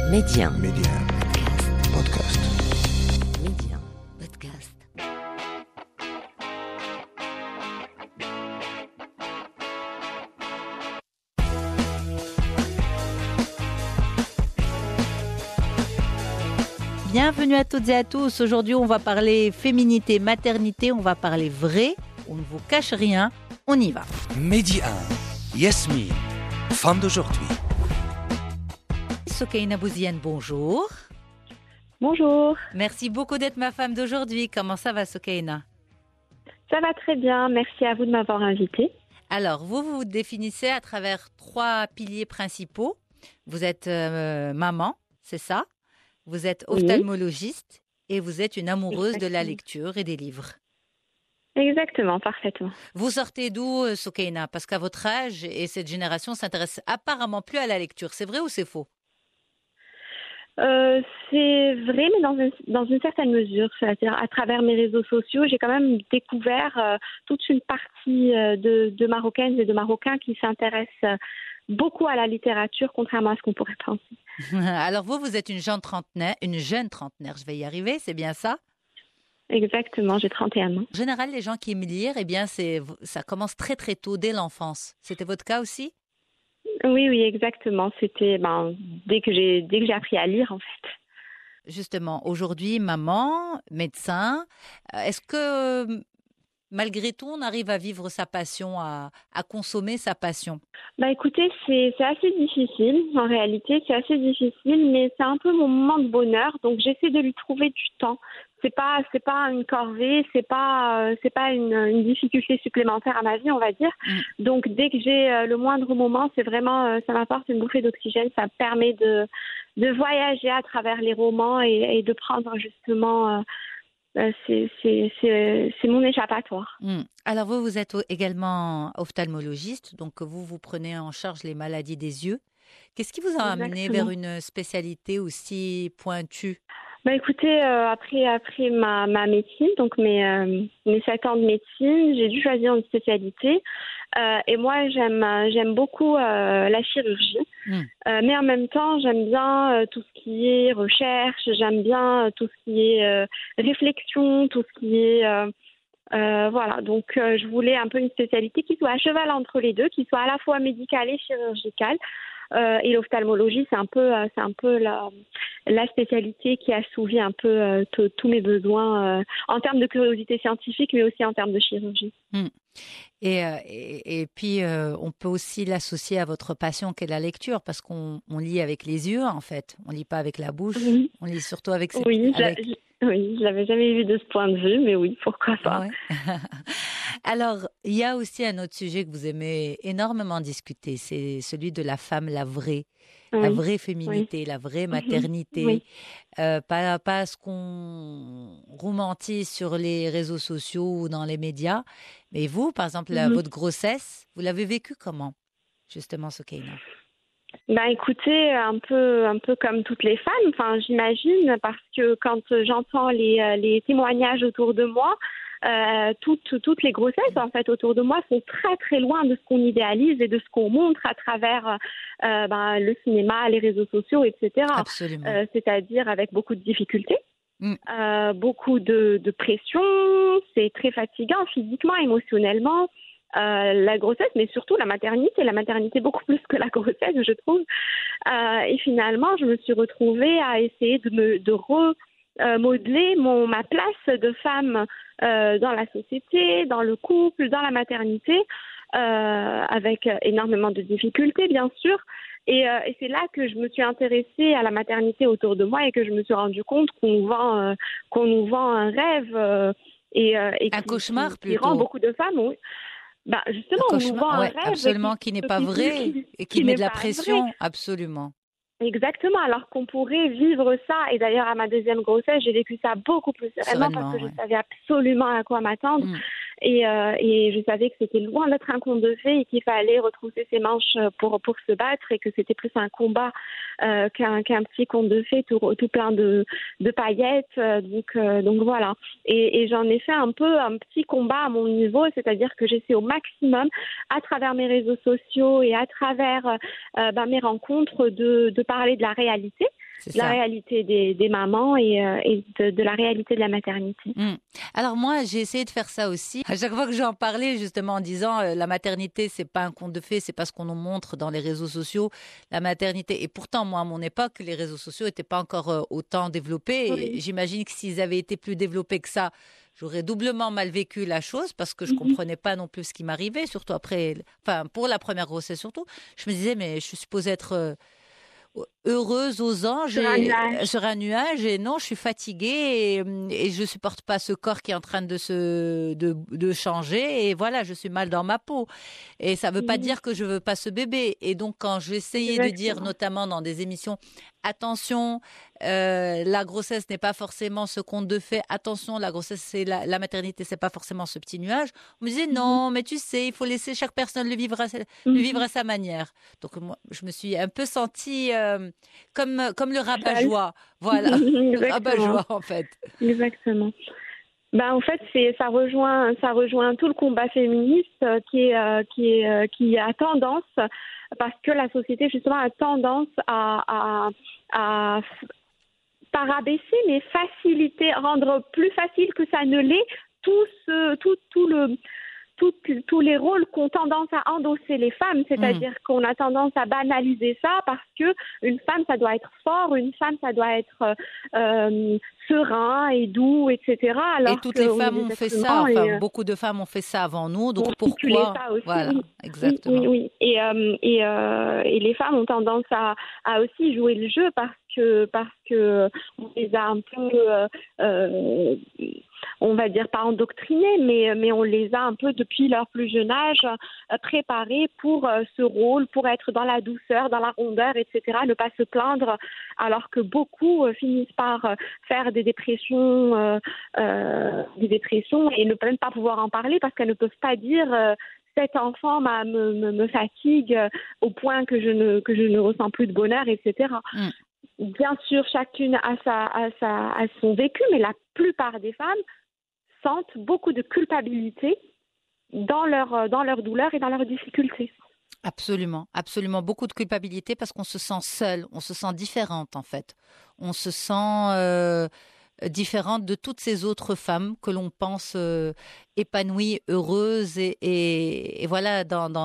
Média. Podcast. Média. Podcast. Bienvenue à toutes et à tous. Aujourd'hui, on va parler féminité, maternité. On va parler vrai. On ne vous cache rien. On y va. Midi 1. Yasmine, femme d'aujourd'hui. Sokeina Bouziane, bonjour. Bonjour, Merci beaucoup d'être ma femme d'aujourd'hui. Comment ça va, Sokeina? ça va très bien, merci à vous de m'avoir invitée. Alors, vous vous définissez à travers 3 piliers principaux. Vous êtes maman, c'est ça? Vous êtes Oui. ophtalmologiste et vous êtes une amoureuse de la Exactement. lecture et des livres. Exactement, parfaitement. Vous sortez d'où, Sokeina? Parce qu'à votre âge et cette génération s'intéresse apparemment plus à la lecture. C'est vrai ou c'est faux? C'est vrai, mais dans une certaine mesure. C'est-à-dire, à travers mes réseaux sociaux, j'ai quand même découvert toute une partie de Marocaines et de Marocains qui s'intéressent beaucoup à la littérature, contrairement à ce qu'on pourrait penser. Alors vous êtes une jeune trentenaire, je vais y arriver, c'est bien ça? Exactement, j'ai 31 ans. En général, les gens qui aiment lire, eh bien, ça commence très très tôt, dès l'enfance. C'était votre cas aussi? Oui, exactement. C'était dès que j'ai appris à lire, en fait. Justement, aujourd'hui, maman, médecin, est-ce que malgré tout, on arrive à vivre sa passion, à consommer sa passion? Écoutez, c'est assez difficile. En réalité, c'est assez difficile, mais c'est un peu mon moment de bonheur. Donc, j'essaie de lui trouver du temps. C'est pas une corvée, c'est pas une difficulté supplémentaire à ma vie, on va dire. Donc, dès que j'ai le moindre moment, c'est vraiment, ça m'apporte une bouffée d'oxygène. Ça me permet de voyager à travers les romans et de prendre justement. C'est mon échappatoire. Alors vous êtes également ophtalmologiste, donc vous prenez en charge les maladies des yeux. Qu'est-ce qui vous a amené vers une spécialité aussi pointue? Écoutez, après ma médecine, donc mes 7 ans de médecine, j'ai dû choisir une spécialité. Et moi, j'aime beaucoup la chirurgie. Mais en même temps, j'aime bien tout ce qui est recherche, j'aime bien tout ce qui est réflexion, tout ce qui est... voilà, donc je voulais un peu une spécialité qui soit à cheval entre les deux, qui soit à la fois médicale et chirurgicale. Et l'ophtalmologie, c'est un peu la spécialité qui assouvit un peu tous mes besoins en termes de curiosité scientifique, mais aussi en termes de chirurgie. Et puis, on peut aussi l'associer à votre passion qu'est la lecture, parce qu'on lit avec les yeux, en fait. On lit pas avec la bouche, Oui. on lit surtout avec ses... Oui, je l'avais jamais vu de ce point de vue, mais oui, pourquoi pas. Ouais. Alors, il y a aussi un autre sujet que vous aimez énormément discuter, c'est celui de la femme, la Oui. vraie féminité, la vraie maternité, Oui. pas ce qu'on romantise sur les réseaux sociaux ou dans les médias. Mais vous, par exemple, votre grossesse, vous l'avez vécue comment, justement, Sokeina? Écoutez, un peu comme toutes les femmes, enfin j'imagine, parce que quand j'entends les témoignages autour de moi, toutes les grossesses en fait autour de moi sont très très loin de ce qu'on idéalise et de ce qu'on montre à travers le cinéma, les réseaux sociaux, etc. Absolument. C'est-à-dire avec beaucoup de difficultés. Beaucoup de pression, c'est très fatigant physiquement, émotionnellement. La grossesse, mais surtout la maternité beaucoup plus que la grossesse, je trouve. Et finalement, je me suis retrouvée à essayer de remodeler ma place de femme dans la société, dans le couple, dans la maternité, avec énormément de difficultés, bien sûr. Et c'est là que je me suis intéressée à la maternité autour de moi et que je me suis rendu compte qu'on nous vend un rêve et Un cauchemar qui plutôt. rend beaucoup de femmes. Oui. Justement, on nous vend un rêve absolument, qui n'est pas vrai et qui met de la pression, vrai. Absolument. Exactement, alors qu'on pourrait vivre ça. Et d'ailleurs, à ma deuxième grossesse, j'ai vécu ça beaucoup plus sereinement parce que je savais absolument à quoi m'attendre. Et je savais que c'était loin d'être un conte de fées et qu'il fallait retrousser ses manches pour se battre et que c'était plus un combat qu'un petit conte de fées tout plein de paillettes. Donc voilà. Et j'en ai fait un peu un petit combat à mon niveau, c'est-à-dire que j'essaie au maximum, à travers mes réseaux sociaux et à travers mes rencontres, de parler de la réalité. C'est la ça. réalité des mamans et de la réalité de la maternité. Alors moi, j'ai essayé de faire ça aussi. À chaque fois que j'en parlais, justement, en disant la maternité, c'est pas un conte de fées, c'est pas ce qu'on nous montre dans les réseaux sociaux. La maternité, et pourtant, moi, à mon époque, les réseaux sociaux n'étaient pas encore autant développés. Et Oui. j'imagine que s'ils avaient été plus développés que ça, j'aurais doublement mal vécu la chose parce que je comprenais pas non plus ce qui m'arrivait, surtout après, enfin, pour la première grossesse surtout. Je me disais, mais je suis supposée être heureuse aux anges Sur un nuage. sur un nuage et non, je suis fatiguée et je supporte pas ce corps qui est en train de changer et voilà, je suis mal dans ma peau et ça veut pas dire que je veux pas ce bébé et donc quand j'essayais de dire Exactement. notamment dans des émissions attention, la grossesse n'est pas forcément ce conte de fées. Attention, la grossesse, c'est la maternité, c'est pas forcément ce petit nuage. On me disait non, mais tu sais, il faut laisser chaque personne le vivre à sa manière. Donc moi, je me suis un peu sentie comme le rabat-joie. Voilà, le Exactement. rabat-joie en fait. Exactement. Ben, en fait, ça rejoint tout le combat féministe qui a tendance, parce que la société justement a tendance à pas rabaisser, mais faciliter, rendre plus facile que ça ne l'est tous les rôles qu'ont tendance à endosser les femmes, c'est-à-dire qu'on a tendance à banaliser ça parce que une femme, ça doit être fort, une femme, ça doit être serein et doux, etc. Et Alors toutes les qu'on est femmes des ont fait êtres ça. humains Enfin, beaucoup de femmes ont fait ça avant nous. Donc stipuler pourquoi? ça aussi. Voilà, Oui, exactement. oui. Et les femmes ont tendance à aussi jouer le jeu parce que on les a un peu on va dire pas endoctrinés, mais on les a un peu depuis leur plus jeune âge préparés pour ce rôle, pour être dans la douceur, dans la rondeur, etc., ne pas se plaindre, alors que beaucoup finissent par faire des dépressions et ne peuvent pas pouvoir en parler parce qu'elles ne peuvent pas dire cet enfant me fatigue au point que je ne ressens plus de bonheur, etc. Bien sûr, chacune a son vécu, mais la plupart des femmes sentent beaucoup de culpabilité dans leur douleur et dans leurs difficultés. Absolument, absolument. Beaucoup de culpabilité parce qu'on se sent seule, on se sent différente en fait. On se sent différente de toutes ces autres femmes que l'on pense épanouies, heureuses et voilà,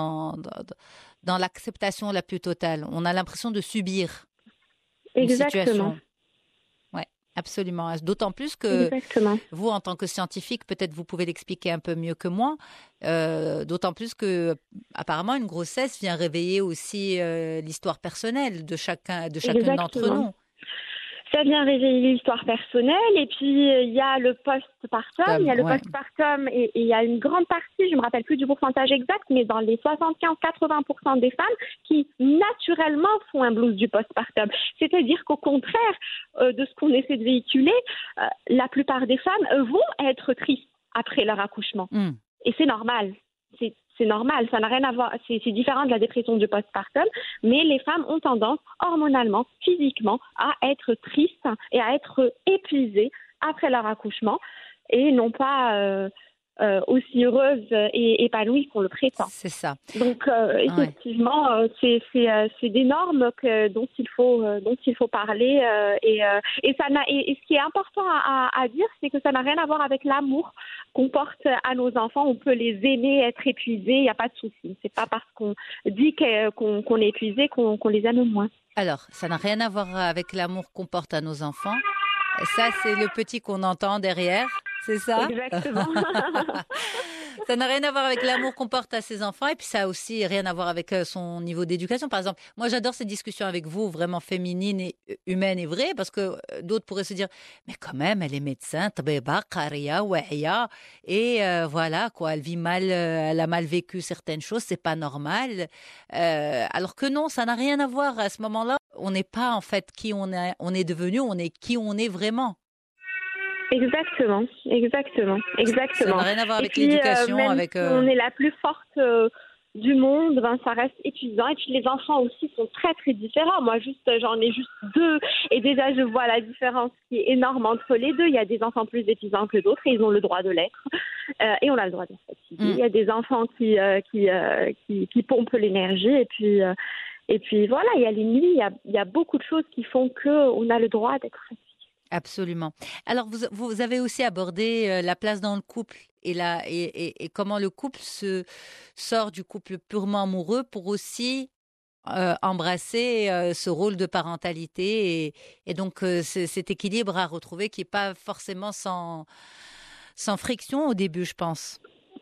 dans l'acceptation la plus totale. On a l'impression de subir une Exactement. situation. Ouais, absolument. D'autant plus que Exactement. vous, en tant que scientifique, peut-être vous pouvez l'expliquer un peu mieux que moi. D'autant plus que apparemment une grossesse vient réveiller aussi l'histoire personnelle de chacune d'entre Exactement. nous. Ça vient révéler l'histoire personnelle et puis il y a le postpartum, et il y a une grande partie, je me rappelle plus du pourcentage exact, mais dans les 75-80% des femmes qui naturellement font un blues du postpartum. C'est-à-dire qu'au contraire de ce qu'on essaie de véhiculer, la plupart des femmes vont être tristes après leur accouchement. Et c'est normal. C'est normal, ça n'a rien à voir, c'est différent de la dépression du postpartum, mais les femmes ont tendance, hormonalement, physiquement, à être tristes et à être épuisées après leur accouchement et non pas aussi heureuses et épanouies qu'on le prétend. C'est ça. Donc, effectivement, c'est des normes dont il faut parler et ce qui est important à dire, c'est que ça n'a rien à voir avec l'amour qu'on porte à nos enfants. On peut les aimer, être épuisés, il n'y a pas de souci. C'est pas parce qu'on dit qu'on est épuisé qu'on les aime moins. Alors, ça n'a rien à voir avec l'amour qu'on porte à nos enfants. Ça, c'est le petit qu'on entend derrière, c'est ça? Exactement. Ça n'a rien à voir avec l'amour qu'on porte à ses enfants et puis ça a aussi rien à voir avec son niveau d'éducation. Par exemple, moi j'adore ces discussions avec vous, vraiment féminines et humaines et vraies, parce que d'autres pourraient se dire, mais quand même, elle est médecin, et voilà quoi, elle vit mal, elle a mal vécu certaines choses, c'est pas normal. Alors que non, ça n'a rien à voir à ce moment-là. On n'est pas en fait qui on est devenu, on est qui on est vraiment. Exactement. Ça n'a rien à voir avec l'éducation, même avec. Si on est la plus forte du monde, ça reste épuisant. Et puis les enfants aussi sont très très différents. Moi, j'en ai juste 2, et déjà je vois la différence qui est énorme entre les deux. Il y a des enfants plus épuisants que d'autres, et ils ont le droit de l'être. Et on a le droit d'être fatigué. Il y a des enfants qui pompent l'énergie, Et puis voilà, il y a les nuits, il y a beaucoup de choses qui font qu'on a le droit d'être fatigué. Absolument. Alors, vous avez aussi abordé la place dans le couple et comment le couple se sort du couple purement amoureux pour aussi embrasser ce rôle de parentalité et donc cet équilibre à retrouver qui n'est pas forcément sans friction au début, je pense.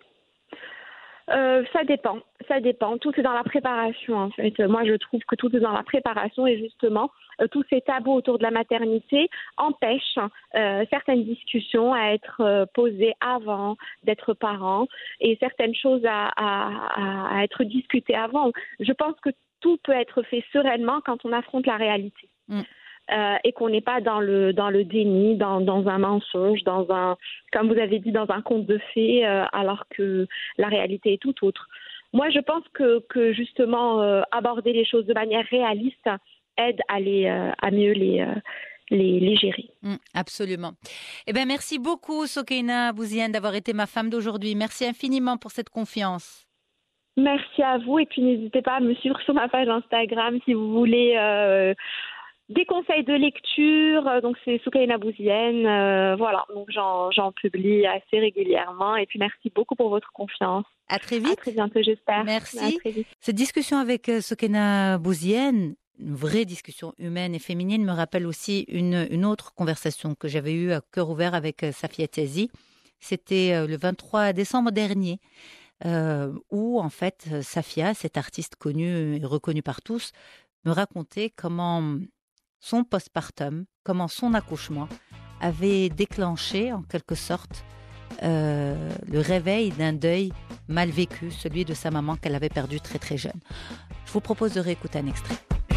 Ça dépend. Tout est dans la préparation, en fait. Moi, je trouve que tout est dans la préparation et justement, tous ces tabous autour de la maternité empêchent certaines discussions à être posées avant d'être parent et certaines choses à être discutées avant. Je pense que tout peut être fait sereinement quand on affronte la réalité. Et qu'on n'est pas dans le déni, dans un mensonge, comme vous avez dit, dans un conte de fées, alors que la réalité est tout autre. Moi, je pense que justement, aborder les choses de manière réaliste aide à mieux les gérer. Absolument. Eh bien, merci beaucoup, Sokeina Bouziane, d'avoir été ma femme d'aujourd'hui. Merci infiniment pour cette confiance. Merci à vous et puis n'hésitez pas à me suivre sur ma page Instagram si vous voulez des conseils de lecture. Donc c'est Soukaina Bouziane, voilà, donc j'en publie assez régulièrement et puis merci beaucoup pour votre confiance. À très vite. À très bientôt, j'espère. Merci. À très vite. Cette discussion avec Soukaina Bouziane, une vraie discussion humaine et féminine, me rappelle aussi une autre conversation que j'avais eue à cœur ouvert avec Safia Tiazi. C'était le 23 décembre dernier. Où en fait Safia, cette artiste connue et reconnue par tous, me racontait comment son postpartum, comment son accouchement avait déclenché en quelque sorte le réveil d'un deuil mal vécu, celui de sa maman qu'elle avait perdue très très jeune. Je vous propose de réécouter un extrait.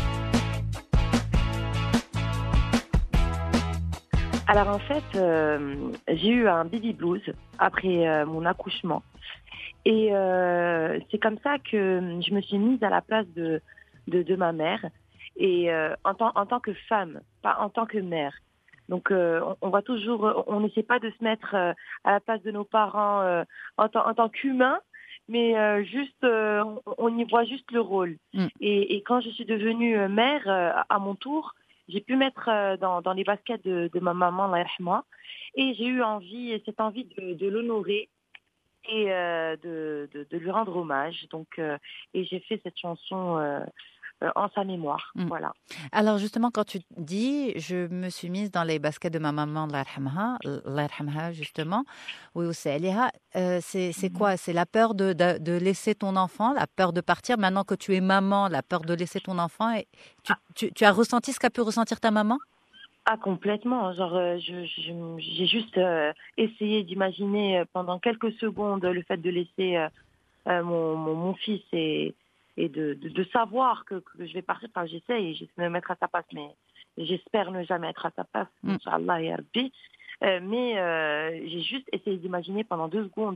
Alors en fait, j'ai eu un baby blues après mon accouchement. Et c'est comme ça que je me suis mise à la place de ma mère, et en tant que femme, pas en tant que mère. Donc on va toujours, on n'essaie pas de se mettre à la place de nos parents en tant qu'humains, mais juste on y voit juste le rôle. Et quand je suis devenue mère à mon tour, j'ai pu mettre dans les baskets de ma maman, Allah yarhamha, et j'ai eu cette envie de l'honorer et de lui rendre hommage. Donc, et j'ai fait cette chanson en sa mémoire. Voilà. Alors justement, quand tu dis, je me suis mise dans les baskets de ma maman, Allah yarhamha, justement, oui, c'est quoi? C'est la peur de laisser ton enfant, la peur de partir. Maintenant que tu es maman, la peur de laisser ton enfant. Et tu as ressenti ce qu'a pu ressentir ta maman? Ah, complètement. Genre, j'ai juste essayé d'imaginer pendant quelques secondes le fait de laisser mon fils et de savoir que je vais partir. Enfin, j'essaie de me mettre à sa place, mais j'espère ne jamais être à sa place, Inch'Allah ya Rabbi. Mais j'ai juste essayé d'imaginer pendant 2 secondes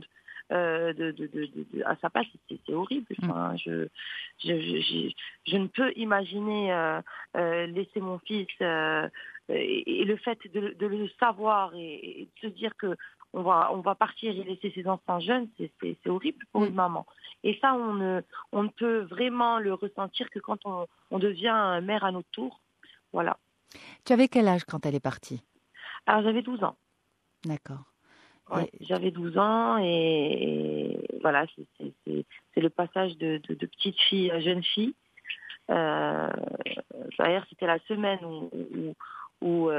à sa place. C'est horrible. Enfin, je ne peux imaginer laisser mon fils et le fait de le savoir et de se dire que on va partir et laisser ses enfants jeunes, c'est horrible pour une maman. Et ça, on ne peut vraiment le ressentir que quand on devient mère à notre tour. Voilà. Tu avais quel âge quand elle est partie? Alors, j'avais 12 ans. D'accord. Ouais, j'avais 12 ans et voilà, c'est le passage de petite fille à jeune fille. D'ailleurs, c'était la semaine où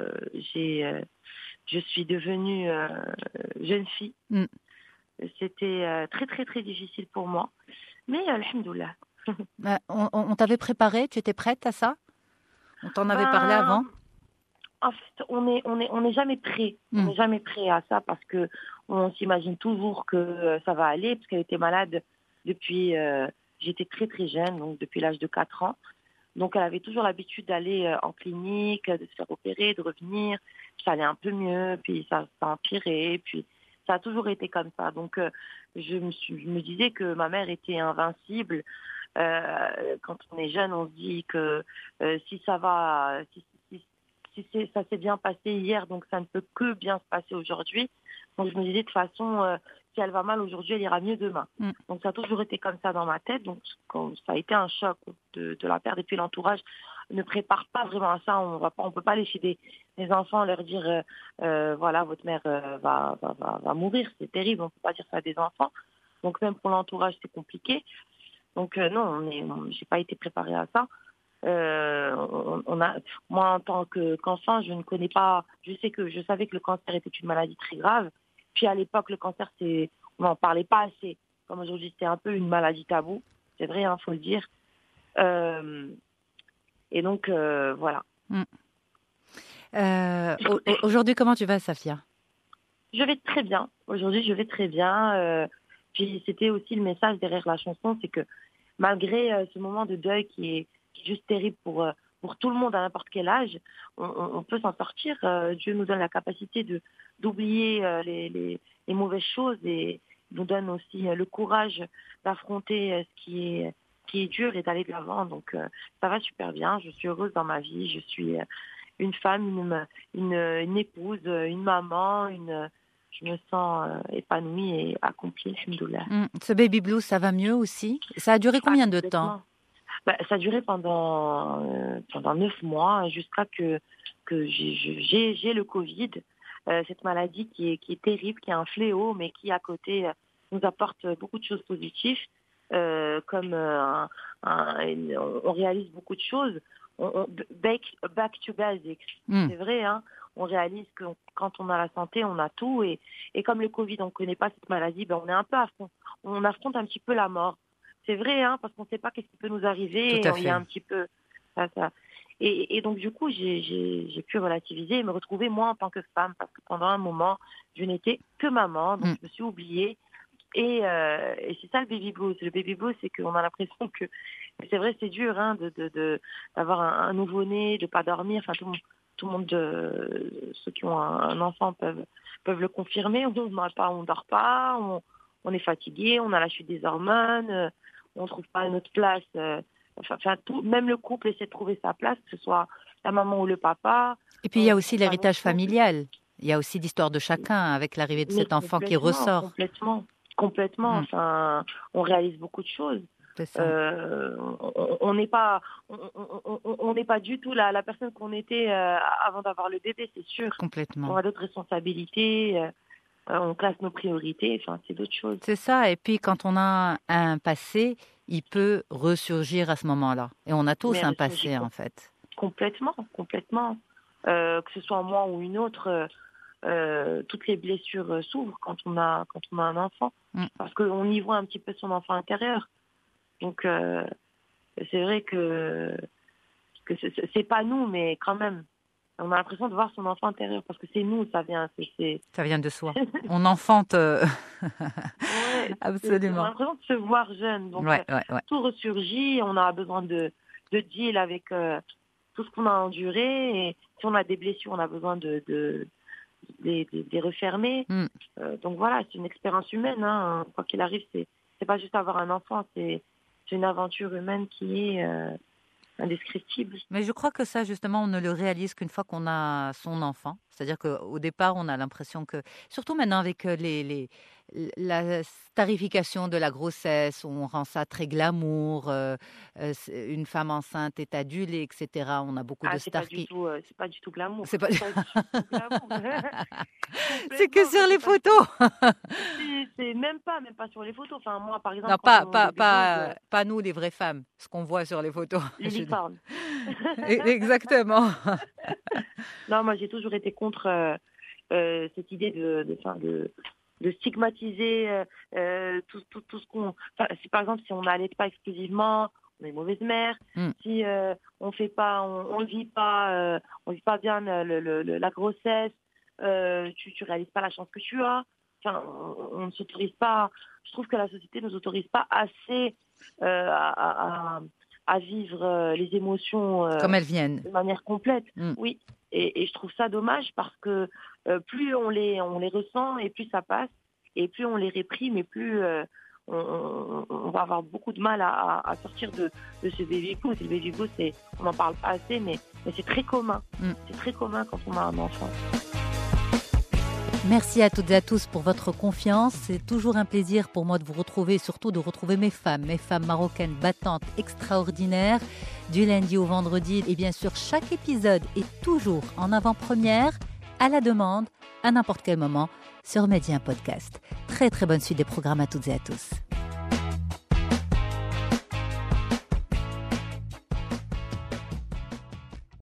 je suis devenue jeune fille. C'était très, très, très difficile pour moi. Mais alhamdoulilah. On t'avait préparé? Tu étais prête à ça? On t'en avait parlé avant? En fait, on n'est jamais prêt. On n'est jamais prêt à ça parce que on s'imagine toujours que ça va aller, parce qu'elle était malade depuis... j'étais très, très jeune, donc depuis l'âge de 4 ans. Donc, elle avait toujours l'habitude d'aller en clinique, de se faire opérer, de revenir. Ça allait un peu mieux, puis ça empirait, puis ça a toujours été comme ça. Donc, je me disais que ma mère était invincible. Quand on est jeune, on se dit que si ça va, ça s'est bien passé hier, donc ça ne peut que bien se passer aujourd'hui. Donc je me disais de toute façon, si elle va mal aujourd'hui, elle ira mieux demain. Donc ça a toujours été comme ça dans ma tête. Donc quand ça a été un choc de la perdre. Et puis l'entourage ne prépare pas vraiment à ça. On peut pas aller chez des enfants leur dire voilà, votre mère va mourir. C'est terrible. On peut pas dire ça à des enfants. Donc même pour l'entourage, c'est compliqué. Donc non, j'ai pas été préparée à ça. Moi, en tant qu'enfant, je savais que le cancer était une maladie très grave. Puis à l'époque, le cancer, on n'en parlait pas assez. Comme aujourd'hui, c'était un peu une maladie taboue. C'est vrai, faut le dire. Et donc, voilà. Aujourd'hui, comment tu vas, Safia? Je vais très bien. Aujourd'hui, je vais très bien. Puis c'était aussi le message derrière la chanson, c'est que malgré ce moment de deuil qui est juste terrible pour tout le monde à n'importe quel âge, on peut s'en sortir. Dieu nous donne la capacité d'oublier les mauvaises choses et nous donne aussi le courage d'affronter ce qui est dur et d'aller de l'avant. Donc ça va super bien. Je suis heureuse dans ma vie. Je suis une femme, une épouse, une maman, je me sens épanouie et accomplie. Alhamdoulilah. Ce baby blues, ça va mieux aussi? Ça a duré combien de temps? Ça a duré pendant 9 mois jusqu'à que j'ai le Covid, cette maladie qui est terrible, qui est un fléau, mais qui à côté nous apporte beaucoup de choses positives, comme on réalise beaucoup de choses. Back to basics, c'est vrai, on réalise que quand on a la santé, on a tout, et comme le Covid, on ne connaît pas cette maladie, on est un peu à fond, on affronte un petit peu la mort. C'est vrai, parce qu'on ne sait pas qu'est-ce qui peut nous arriver. Il y a un petit peu ça. Et donc, du coup, j'ai pu relativiser et me retrouver moi en tant que femme, parce que pendant un moment, je n'étais que maman, donc je me suis oubliée. Et c'est ça le baby blues. Le baby blues, c'est qu'on a l'impression que, c'est vrai, c'est dur d'avoir un nouveau-né, de ne pas dormir. Enfin, tout le monde, ceux qui ont un enfant peuvent le confirmer. On ne dort pas, on est fatigué, on a la chute des hormones. On ne trouve pas notre place. Même le couple essaie de trouver sa place, que ce soit la maman ou le papa. Et puis il y a aussi l'héritage familial. Il y a aussi l'histoire de chacun avec l'arrivée de cet enfant qui ressort. Complètement. Enfin, on réalise beaucoup de choses. C'est ça. On n'est pas du tout la personne qu'on était avant d'avoir le bébé, c'est sûr. Complètement. On a d'autres responsabilités. On classe nos priorités, c'est d'autres choses. C'est ça, et puis quand on a un passé, il peut ressurgir à ce moment-là. Et on a tous un passé, en fait. Complètement. Que ce soit moi ou une autre, toutes les blessures s'ouvrent quand on a un enfant. Parce qu'on y voit un petit peu son enfant intérieur. Donc, c'est vrai que c'est pas nous, mais quand même. On a l'impression de voir son enfant intérieur parce que c'est nous, ça vient. Ça vient de soi. On enfante. Absolument. On a l'impression de se voir jeune. Donc, tout ressurgit. On a besoin de deal avec tout ce qu'on a enduré. Et si on a des blessures, on a besoin de les refermer. Donc voilà, c'est une expérience humaine. Quoi qu'il arrive, c'est pas juste avoir un enfant. C'est une aventure humaine qui est indescriptible. Mais je crois que ça, justement, on ne le réalise qu'une fois qu'on a son enfant. C'est-à-dire qu'au départ, on a l'impression que, surtout maintenant avec la starification de la grossesse, où on rend ça très glamour, une femme enceinte est adulée, etc. On a beaucoup de stars qui... C'est pas du tout glamour. C'est pas du tout glamour. C'est que sur les photos. C'est même pas sur les photos. Enfin, moi, par exemple... Non, pas nous, les vraies femmes, ce qu'on voit sur les photos. Les licornes. Exactement. Non, moi, j'ai toujours été contre cette idée de stigmatiser tout ce qu'on... si, par exemple, si on n'allait pas exclusivement, on est mauvaise mère. Si on fait pas, on vit pas bien la grossesse, tu réalises pas la chance que tu as. Enfin, on ne s'autorise pas. Je trouve que la société ne nous autorise pas assez à vivre les émotions comme elles viennent, de manière complète. Oui, et je trouve ça dommage parce que plus on les ressent et plus ça passe, et plus on les réprime et plus on va avoir beaucoup de mal à sortir de ce baby blues. Le baby blues, on n'en parle pas assez, mais c'est très commun. C'est très commun quand on a un enfant. Merci à toutes et à tous pour votre confiance. C'est toujours un plaisir pour moi de vous retrouver, surtout de retrouver mes femmes marocaines battantes extraordinaires, du lundi au vendredi. Et bien sûr, chaque épisode est toujours en avant-première, à la demande, à n'importe quel moment, sur Medi 1 Podcast. Très très bonne suite des programmes à toutes et à tous.